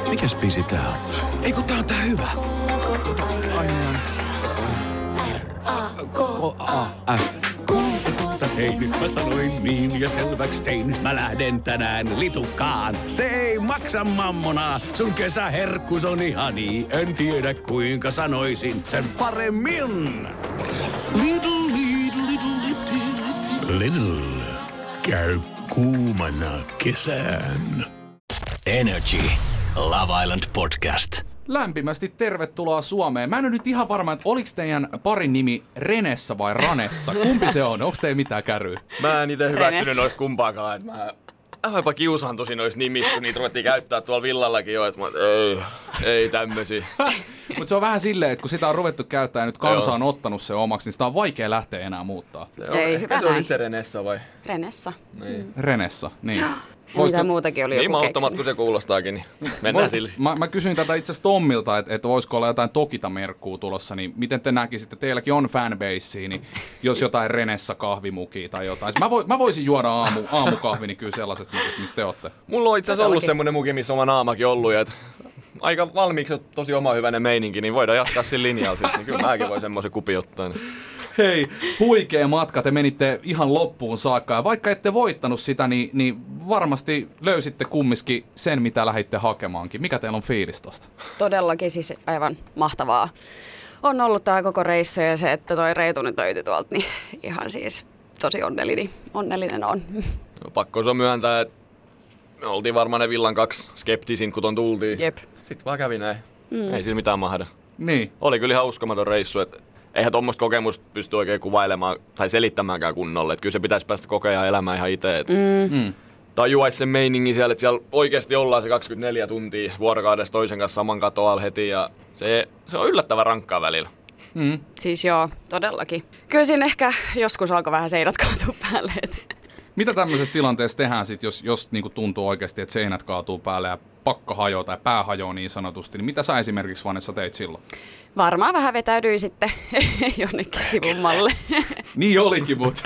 Mikäs biisi tää on? Ei kun tää on tää hyvä. R-A-K-A-F. Hei, nyt mä sanoin niin ja selväks tein. Mä lähden tänään litukaan. Se ei maksa mammonaa. Sun kesäherkkus on ihani. En tiedä kuinka sanoisin sen paremmin. Lidl. Käy kuumana kesään. Energy. Love Island Podcast. Lämpimästi tervetuloa Suomeen. Mä en ole nyt ihan varma, että oliko teidän parin nimi Renessä vai Ranessa? Kumpi se on? Onko teillä mitään kärryä? Mä en itse hyväksynyt noista kumpaakaan. Mä jopa kiusaantusin noista nimistä, kun niitä ruvettiin käyttää tuolla villallakin jo. Että ei tämmösiä. Mutta se on vähän silleen, että kun sitä on ruvettu käyttää ja nyt kansa on ottanut se omaksi, niin sitä on vaikea lähteä enää muuttaa. Ei, hyvä se on näin. nyt se Renessa vai? Renessa. Niin. Renessa, niin. Mitä muutakin oli Niin joku mauttomat keksinyt. kuin se kuulostaakin, niin mennään sillä. Mä kysyin tätä itse asiassa Tommilta, että voisiko olla jotain Tokita-merkkuu tulossa, niin miten te näkisitte, teilläkin on fanbasea, niin jos jotain Renessa kahvimukia tai jotain. Mä voisin juoda aamukahvi, niin kyllä sellaisesta mukista, mistä te olette. Mulla on itse asiassa ollut semmonen muki, missä oma naamakin ollut. Ja aika valmiiksi on tosi oma hyvänen meininki, niin voidaan jatkaa sillä linjalla sitten. Niin kyllä mäkin voi semmoisen kupi ottaa. Niin. Hei, huikea matka, te menitte ihan loppuun saakka ja vaikka ette voittanut sitä, niin varmasti löysitte kumminkin sen, mitä lähditte hakemaankin. Mikä teillä on fiilis tosta? Todellakin siis aivan mahtavaa. On ollut tää koko reissu ja se, että toi Reetu nyt löytyi tuolta, niin ihan siis tosi onnellinen on. No, pakko se on myöntää, että me oltiin varmaan ne villan 2 skeptisin, kun ton tultiin. Jep. Sitten vaan kävi näin. Ei sillä mitään mahda. Niin. Oli kyllä ihan uskomaton reissu, että eihän tuommoista kokemusta pysty oikein kuvailemaan tai selittämäänkään kunnolle. Että kyllä se pitäisi päästä kokemaan elämään ihan itse. Tajuaisi sen meiningin siellä, että siellä oikeasti ollaan se 24 tuntia vuorokaudessa toisen kanssa saman katoalla heti. Ja se on yllättävän rankkaa välillä. Siis joo, todellakin. Kyllä siinä ehkä joskus alkoi vähän seinät kaatua päälle. Mitä tämmöisessä tilanteessa tehdään sitten, jos niinku tuntuu oikeasti, että seinät kaatuu päälle ja pakka hajoaa tai pää hajoaa niin sanotusti, niin mitä sä esimerkiksi Vanessa teit silloin? Varmaan vähän vetäydyin sitten jonnekin sivummalle. Niin olikin, mutta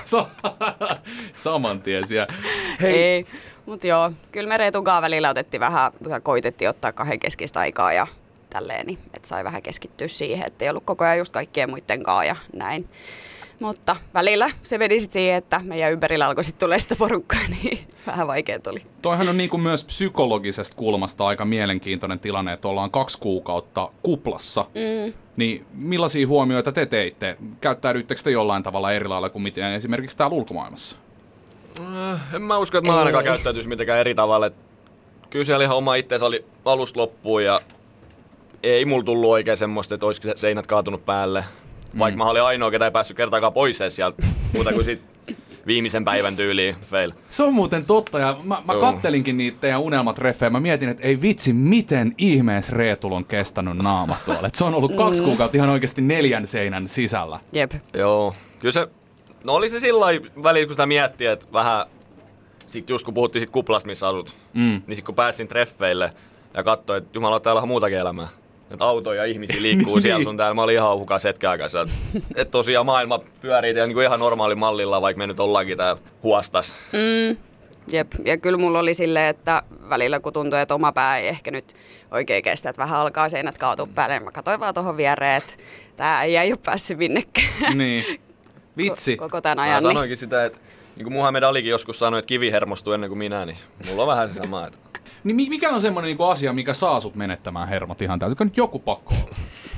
saman tien siellä. Ei, mutta joo, kyllä me Reetunkaan välillä otettiin vähän, koitettiin ottaa kahdenkeskistä aikaa ja tälleen, niin, että sai vähän keskittyä siihen, että ei ollut koko ajan just kaikkien muiden kanssa ja näin. Mutta välillä se meni sitten siihen, että meidän ympärillä alkoi sitten tulla sitä porukkaa, niin vähän vaikeet oli. Toihan on niinku myös psykologisesta kulmasta aika mielenkiintoinen tilanne, että ollaan 2 kuukautta kuplassa. Niin millaisia huomioita te teitte? Käyttäydyittekö te jollain tavalla eri lailla kuin miten esimerkiksi täällä ulkomaailmassa? En mä usko, että mä ainakaan käyttäytyisi mitenkään eri tavalla. Kyllä siellä ihan oma itteensä oli alusta loppuun ja ei mulla tullut oikein semmoista, että olisiko seinät kaatunut päälle. Vaikka mä olin ainoa, ketä ei päässyt kertaakaan pois sieltä, muuta kuin sit viimeisen päivän tyyliin fail. Se on muuten totta, ja mä kattelinkin niitä teidän unelmatreffejä, mä mietin, että ei vitsi, miten ihmeessä Reetul on kestänyt naama tuolla. Et se on ollut 2 kuukautta ihan oikeasti 4 seinän sisällä. Jep. Joo, kyllä se, no oli se sillai välillä, kun sitä miettii, että vähän, sit just kun puhuttiin sit kuplasta, missä asut, niin sit kun pääsin treffeille ja katsoin, että jumala, täällä on muutakin elämää. Että autoja ja ihmisiä liikkuu siellä sun täällä. Mä olin ihan hukas hetken aikaa sieltä. Että tosiaan maailma pyörii niin kuin ihan normaali mallilla, vaikka me nyt ollaankin täällä huostas. Jep, ja kyllä mulla oli silleen, että välillä kun tuntui, että oma pää ei ehkä nyt oikein kestä, että vähän alkaa seinät kaatua päälle, niin mä katsoin vaan tuohon viereen, että tää ei ole päässyt minnekään. Niin. Vitsi. Koko tämän Mä ajan. sanoinkin sitä, että niin kuin Muhammed Alikin joskus sanoi, että kivi hermostuu ennen kuin minä, niin mulla on vähän se sama. Että Niin mikä on semmoinen niinku asia, mikä saa sut menettämään hermot ihan täysin? Nyt joku pakko olla.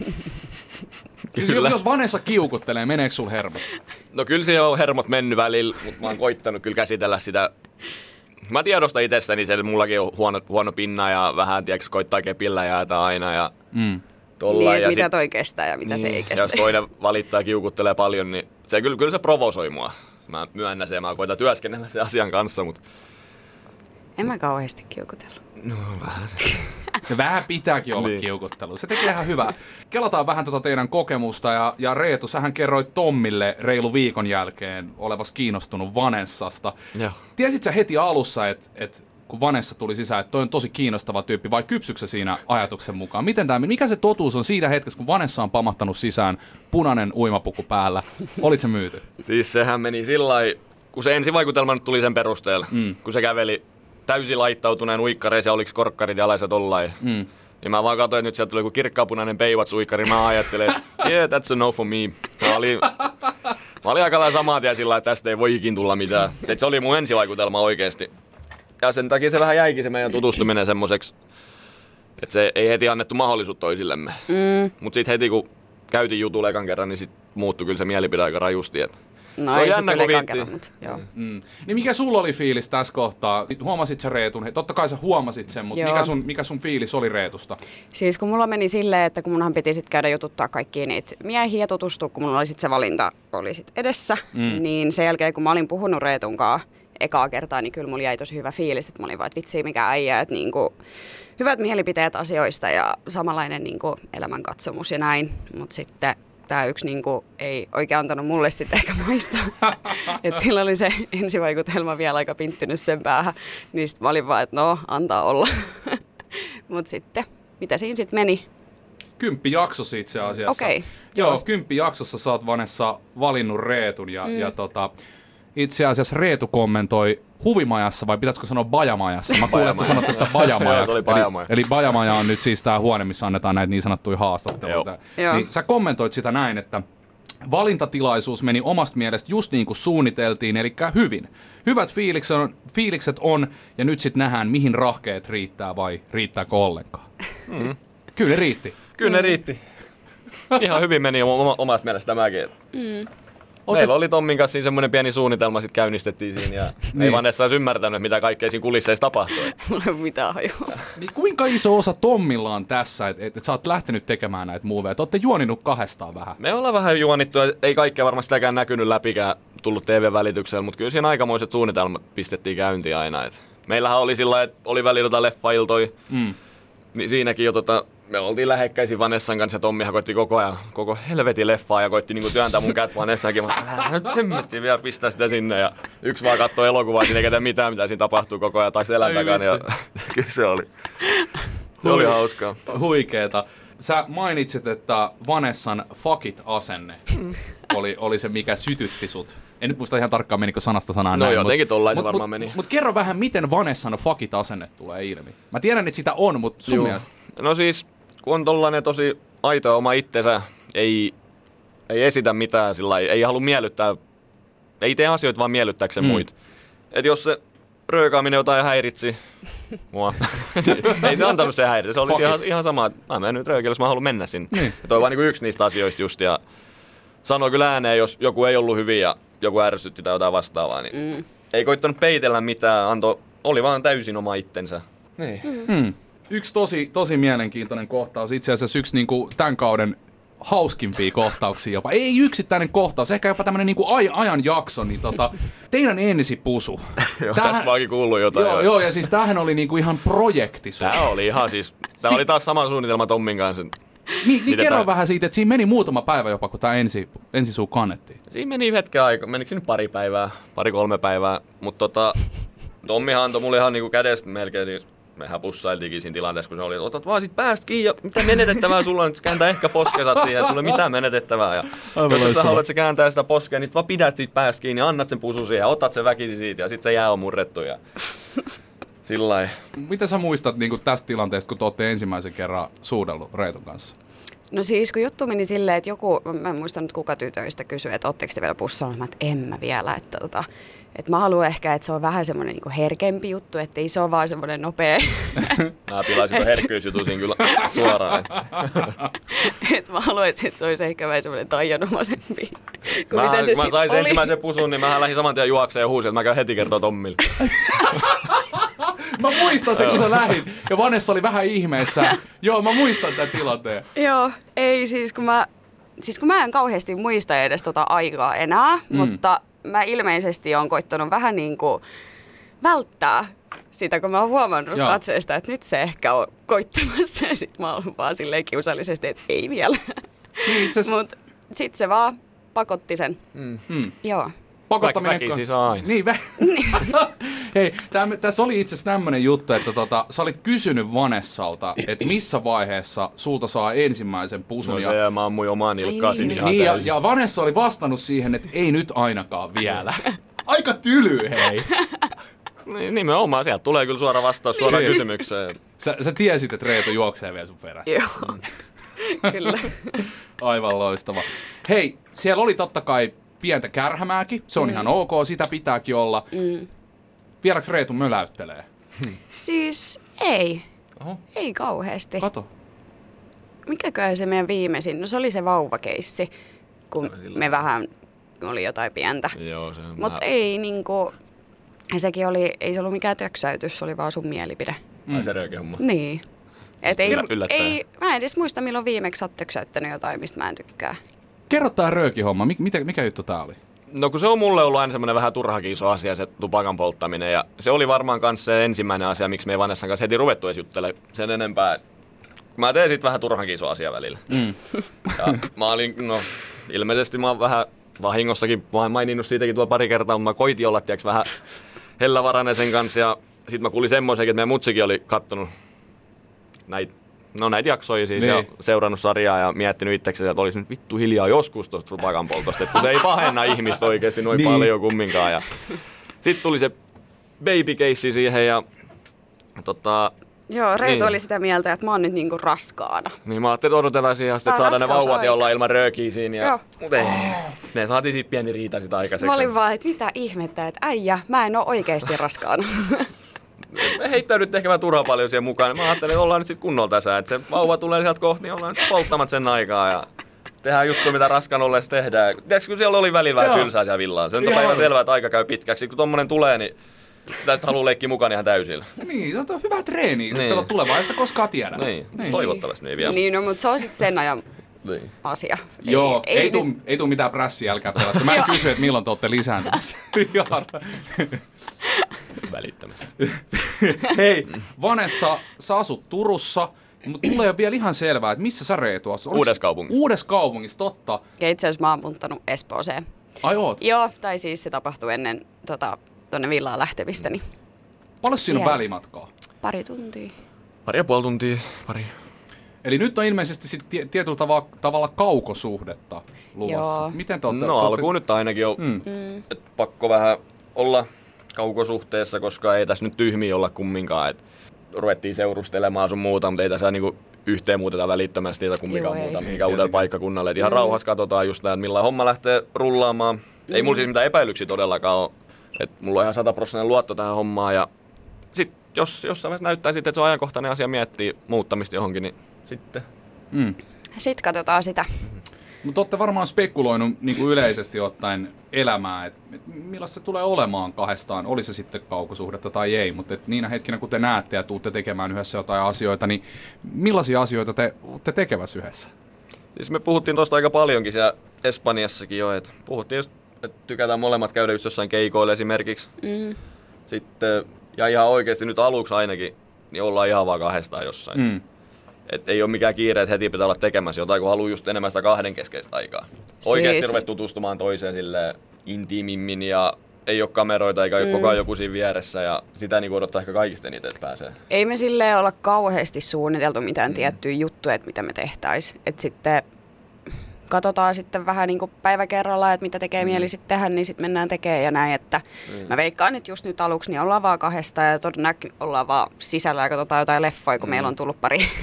Jos Vanessa kiukuttelee, meneekö sul hermot? no kyllä se on hermot mennyt välillä, mutta mä oon koittanut kyllä käsitellä sitä. Mä tiedostan itsessäni, että mullakin on huono pinna ja vähän tiedätkö, koittaa kepillä jäätä aina ja tolla. Niin, ja mitä toi kestää ja mitä se ei kestä. Jos toinen valittaa ja kiukuttelee paljon, niin se kyllä se provosoi mua. Mä myönnän sen ja mä koitan työskennellä sen asian kanssa, mutta En mä kauheasti kiukutellut. no vähän se. Vähän pitääkin olla kiukuttelu. Se tekee ihan hyvää. Kelataan vähän tuota teidän kokemusta. Ja Reetu, sähän kerroit Tommille reilu viikon jälkeen olevas kiinnostunut Vanessasta. Joo. Tiesit sä heti alussa, että kun Vanessa tuli sisään, että toi on tosi kiinnostava tyyppi, vai kypsyksä siinä ajatuksen mukaan? Mikä se totuus on siitä hetkessä, kun Vanessa on pamahtanut sisään, punainen uimapuku päällä? Olit se myyty? Siis sehän meni sillai, kun se ensivaikutelma nyt tuli sen perusteella, kun se käveli täysin laittautuneen uikkareissa ja oliks korkkarit jalaiset tollain. Ja mä vaan katsoin, että nyt sieltä tuli joku kirkkaapunainen Baywatch-uikkari. Mä ajattelin, että yeah, that's a no for me. Mä olin aika lailla samaa tien sillä, että tästä ei voi ikin tulla mitään. Se oli mun ensivaikutelma oikeesti. Ja sen takia se vähän jäikin se meidän tutustuminen semmoiseksi, että se ei heti annettu mahdollisuutta toisillemme. Mut sit heti kun käytiin jutulla ekan kerran, niin sit muuttui kyllä se mielipide aika rajusti. No se ei on se jännä, kyllä kun ekan viitti. kerran, mutta joo. Niin mikä sulla oli fiilis tässä kohtaa? Huomasit sä Reetun? Totta kai sä huomasit sen, mutta mikä sun fiilis oli Reetusta? Siis kun mulla meni silleen, että kun munhan piti sit käydä jututtaa kaikkia niitä miehiä ja tutustua, kun mulla oli sit se valinta oli sit edessä, niin sen jälkeen kun mä olin puhunut Reetunkaan ekaa kertaa, niin kyllä mulla jäi tosi hyvä fiilis, että mä olin vaan, että vitsi mikä äijä, että niinku, hyvät mielipiteet asioista ja samanlainen niinku elämänkatsomus ja näin, mutta sitten tämä yksi niinku, ei oikein antanut mulle sitten ehkä maistaa. Et sillä oli se ensivaikutelma vielä aika pinttynyt sen päähän, niin sit mä olin vaan, että no, antaa olla. Mutta sitten, mitä siinä sitten meni? 10 jaksossa itse asiassa. Okei. Joo, 10 jaksossa sä oot Vanessa valinnut Reetun ja itse asiassa Reetu kommentoi Huvimajassa, vai pitäisikö sanoa Bajamajassa? Mä kuulin, että sanotte sitä Bajamajaksi. Eli Bajamaja on nyt siis tää huone, missä annetaan näitä niin sanottuja haastatteluita. Niin sä kommentoit sitä näin, että valintatilaisuus meni omasta mielestä just niin kuin suunniteltiin, eli hyvin. Hyvät fiilikset on, ja nyt sitten nähdään, mihin rahkeet riittää vai riittääkö ollenkaan. Kyllä ne riitti. Kyllä ne riitti. Ihan hyvin meni omasta mielestä tämäkin. Meillä oli Tommin kanssa semmoinen pieni suunnitelma, sit käynnistettiin siinä ja ei Vanessa olisi ymmärtänyt, mitä kaikkea siinä kulisseissa tapahtui. Mulla ei ole mitään hajua. Niin kuinka iso osa Tommilla on tässä, että sä oot lähtenyt tekemään näitä moveja? Te ootte juoninut kahdestaan vähän. Me ollaan vähän juonittu, ei kaikkea varmasti sitäkään näkynyt läpikään tullut TV-välityksellä, mutta kyllä siinä aikamoiset suunnitelmat pistettiin käyntiin aina. Meillähän oli sillä että oli välillä leffailtoja, niin siinäkin jo me oltiin lähekkäisin Vanessan kanssa ja Tommihan koitti koko helvetin leffaa ja koitti niinku työntää mun käät Vanessaankin. Mä nyt hemmettiin vielä pistää sitä sinne ja yksi vaan katsoi elokuvaa, siinä ei ketä mitään, mitä siinä tapahtuu koko ajan taas selän takana. Ja kyllä se oli hauskaa. Huikeeta. Sä mainitsit, että Vanessan fuck it-asenne oli se, mikä sytytti sut. En nyt muista ihan tarkkaan menikö sanasta sanaan no näin. No jotenkin tollain varmaan meni. Mutta kerro vähän, miten Vanessan fuck it-asenne tulee ilmi. Mä tiedän, että sitä on, mutta sun mielestä... No siis, kun on tollainen tosi aito ja oma itsensä, ei esitä mitään sillä ei halua miellyttää, ei tee asioita vaan miellyttääkseen muita. Et jos se röökaaminen jotain häiritsi mua, ei se antanut se häiritä. Se oli ihan sama, että mä menen nyt röökille, jos mä haluan mennä sinne. Ja toi on vaan niin yksi niistä asioista just. Ja sanoi kyllä ääneen, jos joku ei ollut hyvin ja joku ärsytti tai jotain vastaavaa, niin ei koittanut peitellä mitään, oli vaan täysin oma itsensä. Niin. Yksi tosi mielenkiintoinen kohtaus, itse asiassa yksi niinku tämän kauden hauskimpia kohtauksia jopa. Ei yksittäinen kohtaus, ehkä jopa tämmönen niinku ajanjakso, niin teidän ensipusu. Joo, tästä mäkin kuullut jotain. Joo, ja siis tämähän oli niinku ihan projekti. Tää oli ihan siis, oli taas sama suunnitelma Tommin kanssa. Niin kerro vähän siitä, että siinä meni muutama päivä jopa, kun tää ensisuu kannettiin. Siinä meni hetken aikaa, menikö siinä pari-kolme päivää, mutta Tommihan antoi mulle ihan niinku kädestä melkein, niin mehän pussailtiinkin siinä tilanteessa, kun se oli, otat vaan sit päästä kiinni ja mitä menetettävää sulla on, että kääntää ehkä poskensa siihen, että sulla ei mitään menetettävää. Ja jos sä haluat, että se kääntää sitä poskea, niin vaan pidät siitä päästä kiinni ja annat sen pusun siihen ja otat sen väkisin siitä ja sit se jää on murrettu ja sillai. Mitä sä muistat niin tästä tilanteesta, kun te ootte ensimmäisen kerran suudellut Reetun kanssa? No siis kun juttu meni silleen, että joku, mä en muista nyt kuka tytöistä kysyi, että ootteko te vielä pussalla, mä että en mä vielä, että mä haluan ehkä, että se on vähän semmoinen niinku herkempi juttu, ettei se ole vaan semmoinen nopea. Mä pilaisin ton herkkyysjutun siinä kyllä suoraan. Että mä haluan, että se olisi ehkä vähän semmoinen taianomaisempi. Kun mä sain sen ensimmäisen pusun, niin mä lähdin saman tien juokseen ja huusin, että mä käyn heti kertoa Tommille. Mä muistan sen, kun sä lähdit ja Vanessa oli vähän ihmeessä. Joo, mä muistan tämän tilanteen. Joo, ei siis kun mä en kauheasti muista edes aikaa enää, mutta mä ilmeisesti oon koittanut vähän niin kuin välttää sitä, kun mä oon huomannut katseesta, että nyt se ehkä on koittamassa ja sit mä oon vaan silleen kiusallisesti, että ei vielä. Mut sit se vaan pakotti sen. Joo. Pakottaminen siis aina. Niin, hei, tässä oli itse asiassa tämmönen juttu, että sä olit kysynyt Vanessalta, että missä vaiheessa sulta saa ensimmäisen pusun. No se ja mä ammuin omaan nilkkaan ihan ja Vanessa oli vastannut siihen, että ei nyt ainakaan vielä. Aika tyly, hei. Nimenomaan, sieltä tulee kyllä suora vastaus suoraan kysymykseen. Sä tiesit, että Reetu juoksee vielä sun perässä. Joo, kyllä. Aivan loistava. Hei, siellä oli totta kai pientä kärhämääkin. Se on ihan ok, sitä pitääkin olla. Vieläks Reetu möläyttelee? Siis ei. Oho. Ei kauheasti. Kato. Mikäköhän se meidän viimeisin? No se oli se vauvakeissi, kun me vähän oli jotain pientä. Joo, se on Mutta ei niinku, sekin oli, ei se ollut mikään töksäytys, se oli vaan sun mielipide. se röökin homma. Niin. Et ei, Yllättäen. mä en edes muista, milloin viimeksi sä oot töksäyttänyt jotain, mistä mä en tykkää. Kerro tää röökihomma. Mikä juttu tää oli? No kun se on mulle ollut aina semmoinen vähän turhakin iso asia, se tupakan polttaminen. Ja se oli varmaan myös se ensimmäinen asia, miksi me ei Vanessan kanssa heti ruvettu edes juttelemaan sen enempää. Mä teen sit vähän turhankin iso asia välillä. Ja mä olin, ilmeisesti mä oon vähän vahingossakin maininnut siitäkin tuolla pari kertaa, mutta mä koitin olla vähän hellävarainen sen kanssa. Ja sit mä kuulin semmoisenkin, että meidän mutsikin oli kattonut näitä jaksoja siis ja seurannut sarjaa ja miettinyt itsekseen, että olisi nyt vittu hiljaa joskus tuosta tupakan poltosta, että kun se ei pahenna ihmistä oikeasti noin paljon kumminkaan. Ja sitten tuli se baby case siihen ja Joo, Reetu oli sitä mieltä, että mä oon nyt niinku raskaana. Niin mä ajattelin, että odotetaan siihen asti, että saadaan ne vauvat ja ollaan ilman röökiä siinä. Mutta ei. Ne saatiin siitä pieni riita sitä aikaiseksi. Mä olin vaan, että mitä ihmettä, että äijä, mä en oo oikeesti raskaana. Me heittäydyt ehkä vähän turhaan paljon siihen mukaan. Mä ajattelin, että ollaan nyt sit kunnolla tässä. Että se vauva tulee sieltä kohti, niin ollaan nyt polttamat sen aikaa. Ja tehdään juttuja, mitä raskaan ollessa tehdään. Tiedätkö, kun siellä oli välillä vähän tylsää siellä villaa. Se on päivän selvää, että aika käy pitkäksi. Kun tommonen tulee, niin sitä sitten haluaa leikkiä mukaan ihan täysillä. Niin, se on hyvä treeni. Niin. Tulevaisuudesta koskaan tiedä. Niin, toivottavasti niin vielä. Niin, no, mutta se on sitten sen ajan asia. Joo, ei tuu mitään prässiä, älkää pelätä. Mä en kysy, että milloin te olette lisääntymässä. Välittömästi. Hei, Vanessa, sä asut Turussa, mutta mulla ei ole vielä ihan selvää, että missä sä Reetu asut. Uudessa-kaupungissa. Uudessa-kaupungissa, totta. Itse asiassa mä oon muuttanut Espooseen. Ai oot? Joo, tai siis se tapahtui ennen tonne villaan lähtevistä. Niin paljon siinä on välimatkaa? Pari tuntia. 2,5 tuntia, pari. Eli nyt on ilmeisesti sit tietyllä tavalla kaukosuhdetta luvassa. Joo. Miten te olette? Alkuun nyt ainakin on pakko vähän olla kaukosuhteessa, koska ei tässä nyt tyhmiä olla kumminkaan. Et ruvettiin seurustelemaan sun muuta, mutta ei tässä niinku yhteen muuteta välittömästi tai kumminkaan muuta mihinkään uudelle paikkakunnalle. Et ihan rauhassa katsotaan just näin, millä homma lähtee rullaamaan. Ei mulla siis mitään epäilyksiä todellakaan ole. Et mulla on ihan 100% luotto tähän hommaan ja sit jos jossain näyttää sitten, että se on ajankohtainen asia miettiä muuttamista johonkin, niin sitten. Sitten katsotaan sitä. Mutta olette varmaan spekuloinut niin kuin yleisesti ottaen elämää, että millaista se tulee olemaan kahdestaan, oli se sitten kaukosuhdetta tai ei, mutta niinä hetkinä kun te näette ja tuutte tekemään yhdessä jotain asioita, niin millaisia asioita te olette tekevässä yhdessä? Siis me puhuttiin tuosta aika paljonkin siellä Espanjassakin jo, että puhuttiin just, että tykätään molemmat käydä just jossain keikoilla esimerkiksi. Sitten, ja ihan oikeasti nyt aluksi ainakin, niin ollaan ihan vaan kahdestaan jossain. Et ei ole mikään kiire, että heti pitää olla tekemässä jotain, kun haluaa just enemmän sitä kahden keskeistä aikaa. Oikeasti ruveta tutustumaan toiseen silleen intiimimmin ja ei ole kameroita eikä ole koko ajan joku siinä vieressä ja sitä niin odottaa ehkä kaikista eniten, että pääsee. Ei me silleen olla kauheasti suunniteltu mitään tiettyjä juttuja, että mitä me tehtäisiin. Että sitten katsotaan sitten vähän niin kuin päivä kerrallaan, että mitä tekee mieli sitten tehdä, niin sitten mennään tekemään ja näin. Että mä veikkaan, että just nyt aluksi niin ollaan vaan kahdestaan ja todennäköisesti ollaan vaan sisällä ja katsotaan jotain leffoja, kun meillä on tullut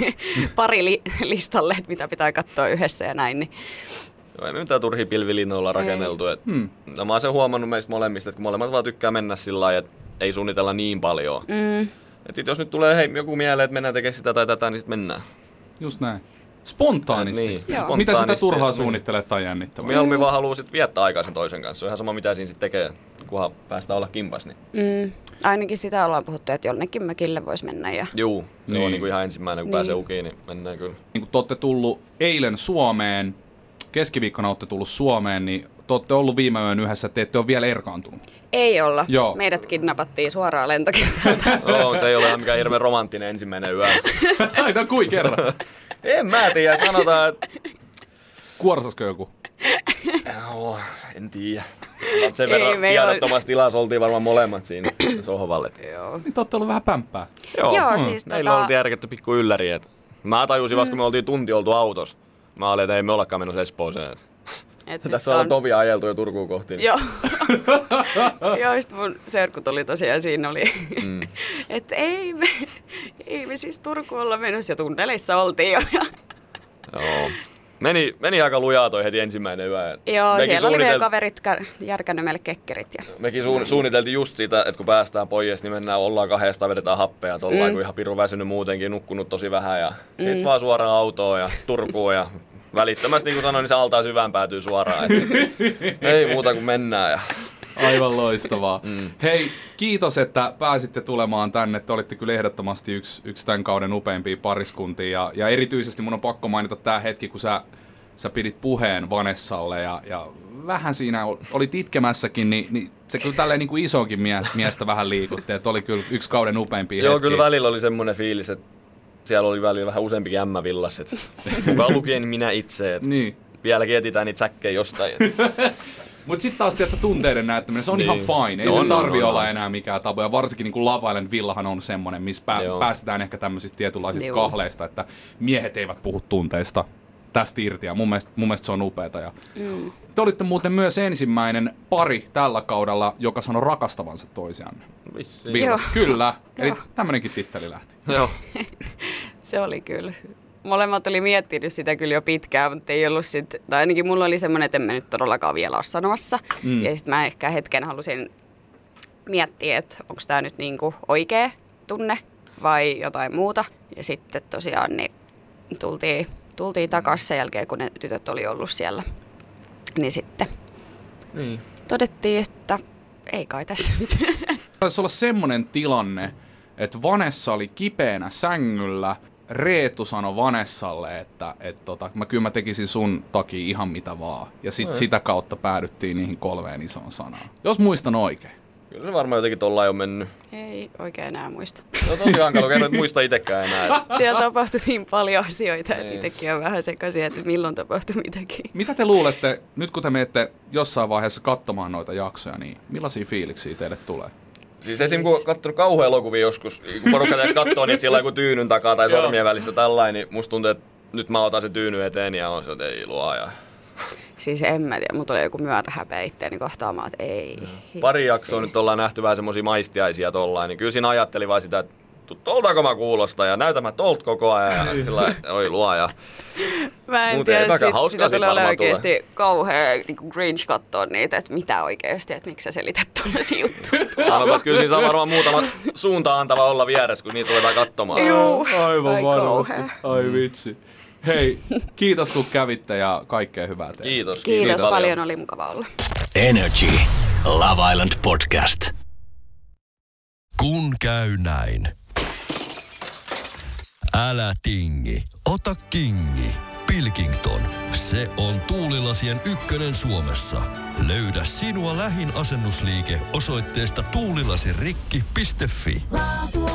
pari listalle, että mitä pitää katsoa yhdessä ja näin. Niin. Joo, ei me mitään turhia pilvilinnoilla rakenneltu. No, mä oon sen huomannut meistä molemmista, että kun molemmat vaan tykkää mennä sillä lailla, että ei suunnitella niin paljon. Et sit jos nyt tulee joku mieleen, että mennään tekemään sitä tai tätä, niin sitten mennään. Just näin. Spontaanisti. Niin, mitä sitä turhaa suunnittelee tai jännittävää? Mieluummin vaan haluaa sit viettää aikaa sen toisen kanssa. Se on ihan sama mitä siinä sitten tekee, kunhan päästään olla kimpas. Niin. Ainakin sitä ollaan puhuttu, että jonnekin mökille voisi mennä. Ja... Juu, se on niinku ihan ensimmäinen, kun pääsee ukiin, niin mennään kyllä. Niin kun te olette tullut eilen Suomeen, keskiviikkona olette tullut Suomeen, niin te olette ollut viime yön yhdessä, että te ette ole vielä erkaantunut. Ei olla. Joo. Meidät kidnappattiin suoraan lentokentältä. Joo, ei ole mikään hirveän romanttinen ensimmäinen yö. Aina kui kerran. En mä tiedä, sanotaan, että... Kuorsasko joku? Joo, en tiedä. Sen verran tiedottomassa tilassa oltiin varmaan molemmat siinä sohvalle. Joo. Niin te olette ollut vähän pämppää. Joo, siis meillä oltiin järketty pikku ylläri. Mä tajusin vasta, kun me oltiin tunti oltu autossa. Mä olin, että ei me ollakaan menossa Espooseen. Tässä on Tovi ajeltu jo Turkuun kohti. Niin. Joo. Joo, sit mun serkut oli tosiaan siinä että ei me siis Turkuun olla menossa ja tunneleissa oltiin jo. Joo. Meni aika lujaa toi heti ensimmäinen yö. Joo, siellä oli vielä kaverit järkännyt meille kekkerit. Ja... Mekin suunniteltiin just sitä, että kun päästään pois, niin ollaan kahdestaan, vedetään happea. Ollaan kun ihan pirun väsynyt muutenkin, nukkunut tosi vähän. Ja sit vaan suoraan autoon ja Turkuun ja välittömästi, niin kuin sanoin, niin se altaan syvään päätyy suoraan. Ei muuta kuin mennään. Ja... Aivan loistavaa. Hei, kiitos, että pääsitte tulemaan tänne. Te olitte kyllä ehdottomasti yksi tämän kauden upeimpia pariskuntia. Ja erityisesti mun on pakko mainita tää hetki, kun sä pidit puheen Vanessalle ja vähän siinä olit itkemässäkin, niin se kyllä tälleen niin kuin isonkin miestä vähän liikutti. Että oli kyllä yksi kauden upeimpia hetkiä. Joo, kyllä välillä oli semmoinen fiilis, että siellä oli välillä vähän useampikin ämmävillas. Mukaan lukien minä itse. Niin. Vieläkin etsitään niitä säkkejä jostain. Mutta sitten taas tiedätkö, tunteiden näyttäminen, se on ihan fine. Ei sen tarvi olla enää mikään tabu. Ja varsinkin niin kuin Love Island Villahan on semmoinen, missä päästetään ehkä tämmöisistä tietynlaisista kahleista, että miehet eivät puhu tunteista tästä irti. Ja mun mielestä se on upeata. Ja te olitte muuten myös ensimmäinen pari tällä kaudella, joka sanoi rakastavansa toisianne. Kyllä. Eli tämmöinenkin titteli lähti. Joo. Se oli kyllä. Molemmat oli miettinyt sitä kyllä jo pitkään, mutta ei ollut sitten, tai ainakin mulla oli semmoinen, että en mä nyt todellakaan vielä ole sanomassa. Ja sitten mä ehkä hetken halusin miettiä, että onko tämä nyt niinku oikea tunne vai jotain muuta. Ja sitten tosiaan niin tultiin takaisin sen jälkeen, kun ne tytöt oli ollut siellä. Niin sitten todettiin, että ei kai tässä nyt. Taisi olla semmoinen tilanne, että Vanessa oli kipeänä sängyllä. Reetu sanoi Vanessalle, että kyllä mä tekisin sun takia ihan mitä vaan. Ja sitä kautta päädyttiin niihin 3 isoon sanaan. Jos muistan oikein. Kyllä se varmaan jotenkin tollain on mennyt. Ei oikein enää muista. No tosi hankala, en muista itsekään enää. Siellä tapahtui niin paljon asioita, että itsekin on vähän sekaisin, että milloin tapahtui mitäkin. Mitä te luulette, nyt kun te menette jossain vaiheessa katsomaan noita jaksoja, niin millaisia fiiliksiä teille tulee? Siis esimerkiksi kun katsonut kauhean elokuvia joskus, kun porukka täytyy katsoa niitä siellä joku tyynyn takaa tai sormien välissä tällainen, niin musta tuntuu, että nyt mä otan sen tyyny eteen ja on se, että ei luoja. Siis en mä tiedä, mulla tulee joku myötähäpeä itteeni kohtaamaan, että ei. Pari jaksoa nyt ollaan nähty vähän semmosia maistiaisia tollain, niin kyllä siinä ajattelin vaan sitä, että toltaako mä kuulostan ja näytän mä tolt koko ajan ja sillä oi luoja. Mä en tiedä, sitä tulee olla oikeesti kauhea niin cringe katsoa niitä, että mitä oikeesti, että miksi sä selität tuollaisia juttuja. Sanotaan, että kyllä siinä saa varmaan muutama suuntaan antava olla vieressä, kun niitä ruvetaan katsomaan. Joo, aivan varmasti. Ai vitsi. Hei, kiitos kun kävitte ja kaikkea hyvää teille. Kiitos paljon, oli mukava olla. Energy Love Island Podcast. Kun käy näin. Älä tingi, ota kingi. Pilkington, se on tuulilasien ykkönen Suomessa. Löydä sinua lähin asennusliike osoitteesta tuulilasirikki.fi.